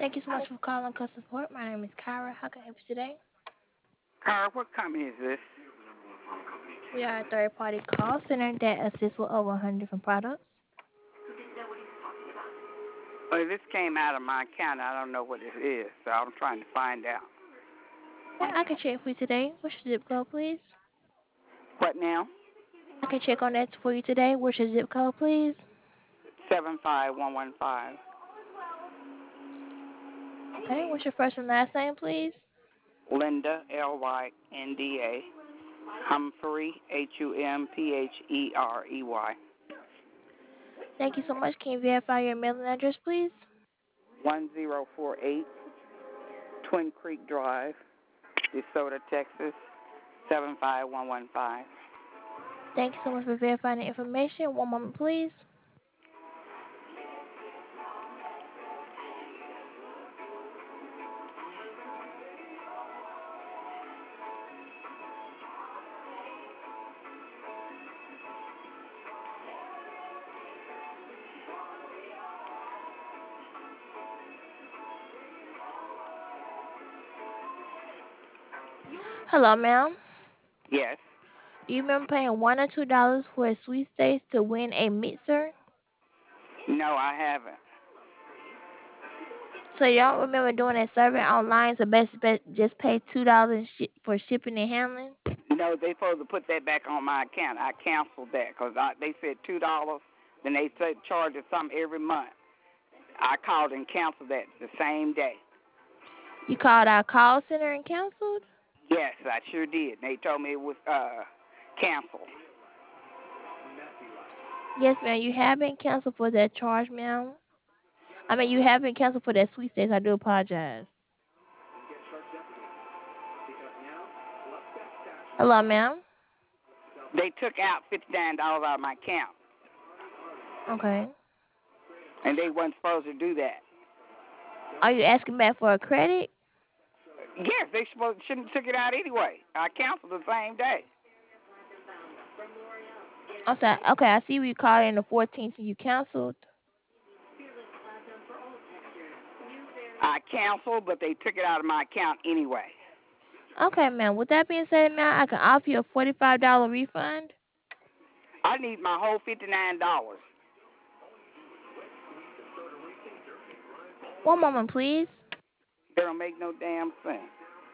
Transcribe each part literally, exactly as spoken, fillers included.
Thank you so much for calling customer support. My name is Kyra. How can I help you today? Carl, what company is this? We are a third-party call center that assists with over one hundred different products. Well, this came out of my account. I don't know what it is, so I'm trying to find out. Okay, I can check for you today. What's your zip code, please? What now? I can check on that for you today. What's your zip code, please? Seven five one one five. Okay, what's your first and last name, please? Linda, L Y N D A. Humphrey, H U M P H E R E Y. Thank you so much. Can you verify your mailing address, please? One zero four eight Twin Creek Drive, DeSoto, Texas. Seven five one one five. Thank you so much for verifying the information. One moment, please. Hello, ma'am. Yes. Do you remember paying one or two dollars for a sweepstakes to win a mixer? No, I haven't. So you don't remember doing a survey online to best bet just pay two dollars shi for shipping and handling? No, they supposed to put that back on my account. I canceled that because they said two dollars. Then they said charge us something every month. I called and canceled that the same day. You called our call center and canceled? Yes, I sure did. They told me it was uh canceled. Yes, ma'am. You have been canceled for that charge, ma'am. I mean, you have been canceled for that sweepstakes. I do apologize. Hello, ma'am. They took out fifty nine dollars out of my account, Okay. and they weren't supposed to do that. Are you asking back for a credit? Yes, they supposed shouldn't have took it out anyway. I canceled the same day. Okay. Okay. I see you called in the fourteenth and you canceled. I canceled, but they took it out of my account anyway. Okay, ma'am. With that being said, ma'am, I can offer you a forty-five dollar refund. I need my whole fifty nine dollars. One moment, please. It don't make no damn sense.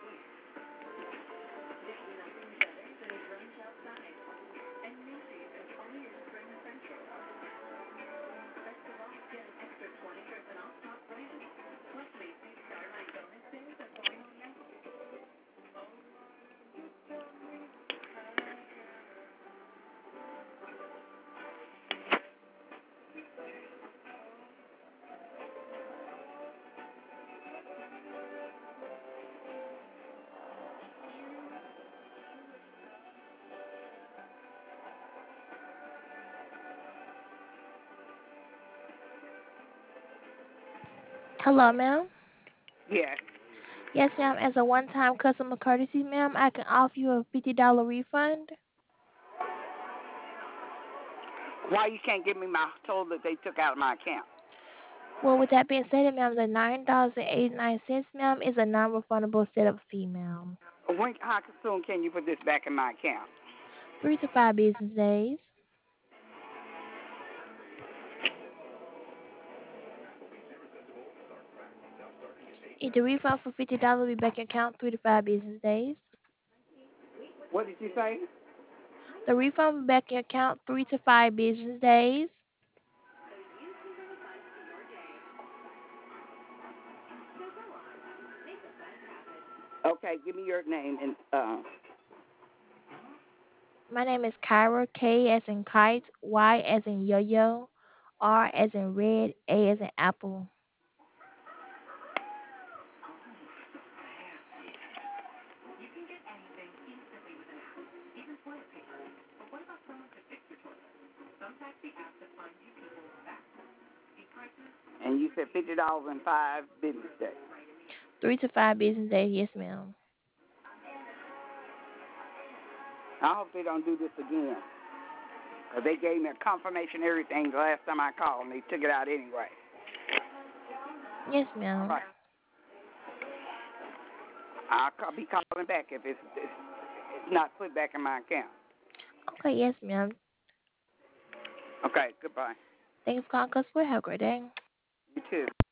Hello, ma'am. Yes. Yes, ma'am. As a one-time customer courtesy, ma'am, I can offer you a fifty dollar refund. Why you can't give me my total that they took out of my account? Well, with that being said, ma'am, the nine dollars and eighty-nine cents, ma'am, is a non-refundable setup fee, ma'am. When, how soon can you put this back in my account? Three to five business days. If the refund for fifty dollars will be back in account three to five business days. What did you say? The refund will be back in account three to five business days. Okay, give me your name and uh. My name is Kyra, K as in kite, Y as in yo-yo, R as in red, A as in apple. And you said fifty dollars in five business days. Three to five business days, yes, ma'am. I hope they don't do this again. Cause they gave me a confirmation everything the last time I called, and they took it out anyway. Yes, All ma'am. right. I'll ca- be calling back if it's, it's not put back in my account. Okay, yes, ma'am. Okay, goodbye. Thanks for calling Customer. Have a great day. You too.